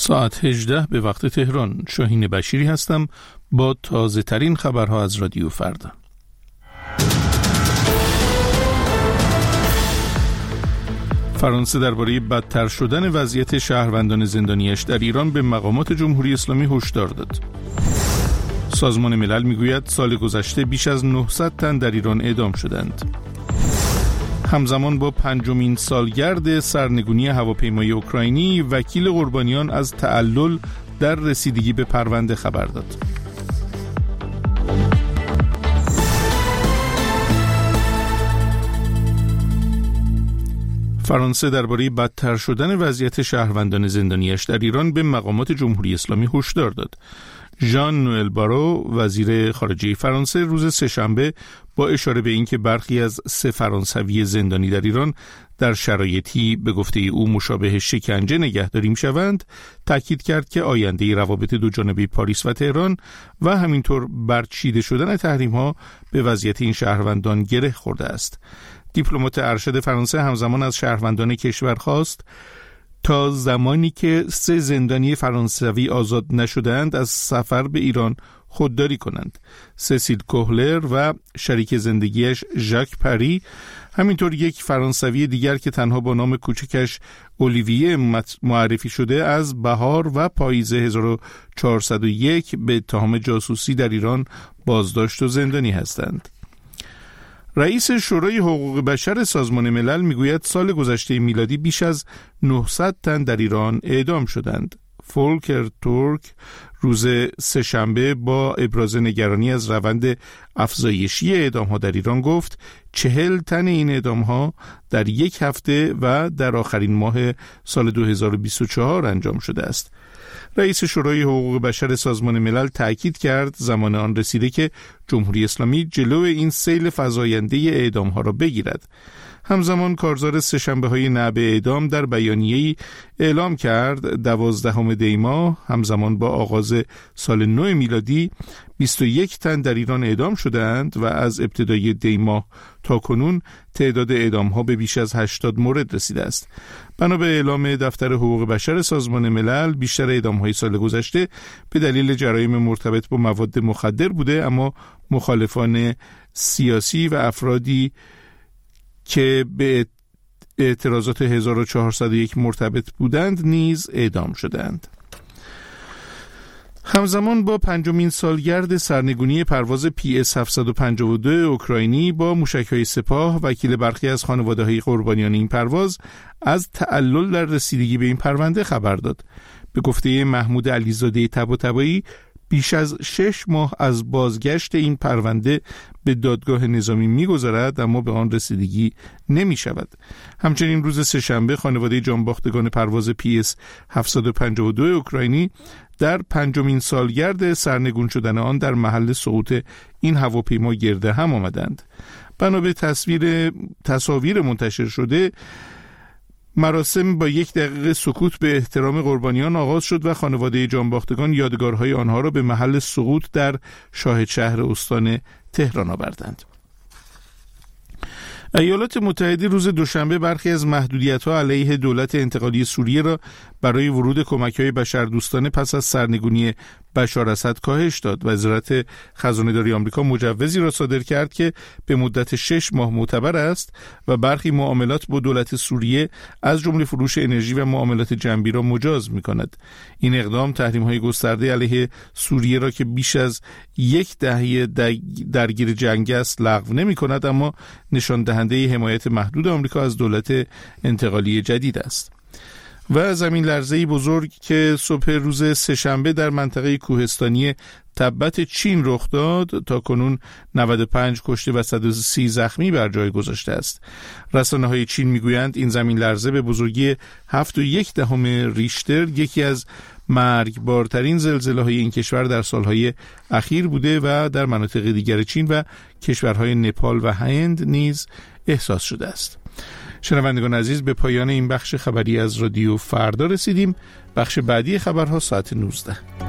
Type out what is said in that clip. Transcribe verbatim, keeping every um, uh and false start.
ساعت هجده به وقت تهران. شاهین بشیری هستم با تازه ترین خبرها از رادیو فردا. فرانسه درباره بدتر شدن وضعیت شهروندان زندانیش در ایران به مقامات جمهوری اسلامی هشدار داد. سازمان ملل میگوید سال گذشته بیش از نهصد تن در ایران اعدام شدند. همزمان با پنجمین سالگرد سرنگونی هواپیمای اوکراینی، وکیل قربانیان از تعلل در رسیدگی به پرونده خبر داد. فرانسه درباره بدتر شدن وضعیت شهروندان زندانیش در ایران به مقامات جمهوری اسلامی هشدار داد. ژان نوئل بارو، وزیر خارجه فرانسه، روز سه‌شنبه با اشاره به اینکه برخی از سه فرانسوی زندانی در ایران در شرایطی به گفته او مشابه شکنجه نگهداری می‌شوند، تاکید کرد که آینده روابط دو جانبه پاریس و تهران و همینطور برچیده شدن تحریم‌ها به وضعیت این شهروندان گره خورده است. دیپلمات ارشد فرانسه همزمان از شهروندان کشور خواست تا زمانی که سه زندانی فرانسوی آزاد نشدند از سفر به ایران خودداری کنند. سسیل کوهلر و شریک زندگیش ژاک پری، همینطور یک فرانسوی دیگر که تنها با نام کوچکش اولیویه معرفی شده، از بهار و پاییز هزار و چهارصد و یک به اتهام جاسوسی در ایران بازداشت و زندانی هستند. رئیس شورای حقوق بشر سازمان ملل میگوید سال گذشته میلادی بیش از نهصد تن در ایران اعدام شدند. فولکر تورک روز سه‌شنبه با ابراز نگرانی از روند افزایشی اعدام‌ها در ایران گفت چهل تن این اعدام‌ها در یک هفته و در آخرین ماه سال دو هزار و بیست و چهار انجام شده است. رئیس شورای حقوق بشر سازمان ملل تأکید کرد زمان آن رسیده که جمهوری اسلامی جلو این سیل فزاینده اعدام‌ها را بگیرد. همزمان کارزار سه‌شنبه‌های نعب اعدام در بیانیه‌ای اعلام کرد دوازدهم دی ماه همزمان با آغاز سال نو میلادی بیست و یک تن در ایران اعدام شدند و از ابتدای دی ماه تا کنون تعداد اعدام‌ها به بیش از هشتاد مورد رسیده است. بنا به اعلام دفتر حقوق بشر سازمان ملل، بیشتر اعدام‌های سال گذشته به دلیل جرایم مرتبط با مواد مخدر بوده، اما مخالفان سیاسی و افرادی که به اعتراضات هزار و چهارصد و یک مرتبط بودند نیز اعدام شدند. همزمان با پنجمین سالگرد سرنگونی پرواز پی اس هفتصد و پنجاه و دو اوکراینی با موشک‌های سپاه، وکیل برخی از خانواده‌های قربانیان این پرواز از تعلل در رسیدگی به این پرونده خبر داد. به گفته محمود علیزاده طباطبایی، بیش از شش ماه از بازگشت این پرونده به دادگاه نظامی می‌گذرد اما به آن رسیدگی نمی‌شود. همچنین روز سه‌شنبه خانواده جانباختگان پرواز پی اس هفتصد و پنجاه و دو اوکراینی در پنجمین سالگرد سرنگون شدن آن در محل سقوط این هواپیما گرده هم آمدند. بنا به تصویر تصاویر منتشر شده، مراسم با یک دقیقه سکوت به احترام قربانیان آغاز شد و خانواده جانباختگان یادگارهای آنها را به محل سقوط در شاهد شهر استان تهران آوردند. ایالات متحده روز دوشنبه برخی از محدودیت‌ها علیه دولت انتقالی سوریه را برای ورود کمک‌های بشردوستانه پس از سرنگونی بشار اسد کاهش داد. وزارت خزانه‌داری آمریکا مجوزی را صادر کرد که به مدت شش ماه معتبر است و برخی معاملات با دولت سوریه از جمله فروش انرژی و معاملات جنبی را مجاز می‌کند. این اقدام تحریم‌های گسترده علیه سوریه را که بیش از یک دهه درگیر جنگ است لغو نمی‌کند، اما نشان دهنده حمایت محدود آمریکا از دولت انتقالی جدید است. و زمین لرزه‌ای بزرگ که صبح روز سه‌شنبه در منطقه کوهستانی تبت چین رخ داد تا کنون نود و پنج کشته و صد و سی زخمی بر جای گذاشته است. رسانه‌های چین میگویند این زمین لرزه به بزرگی هفت و یک دهم ریشتر یکی از مرگبارترین زلزله‌های این کشور در سالهای اخیر بوده و در مناطق دیگر چین و کشورهای نپال و هند نیز احساس شده است. شنوندگان عزیز، به پایان این بخش خبری از رادیو فردا رسیدیم. بخش بعدی خبرها ساعت نوزده.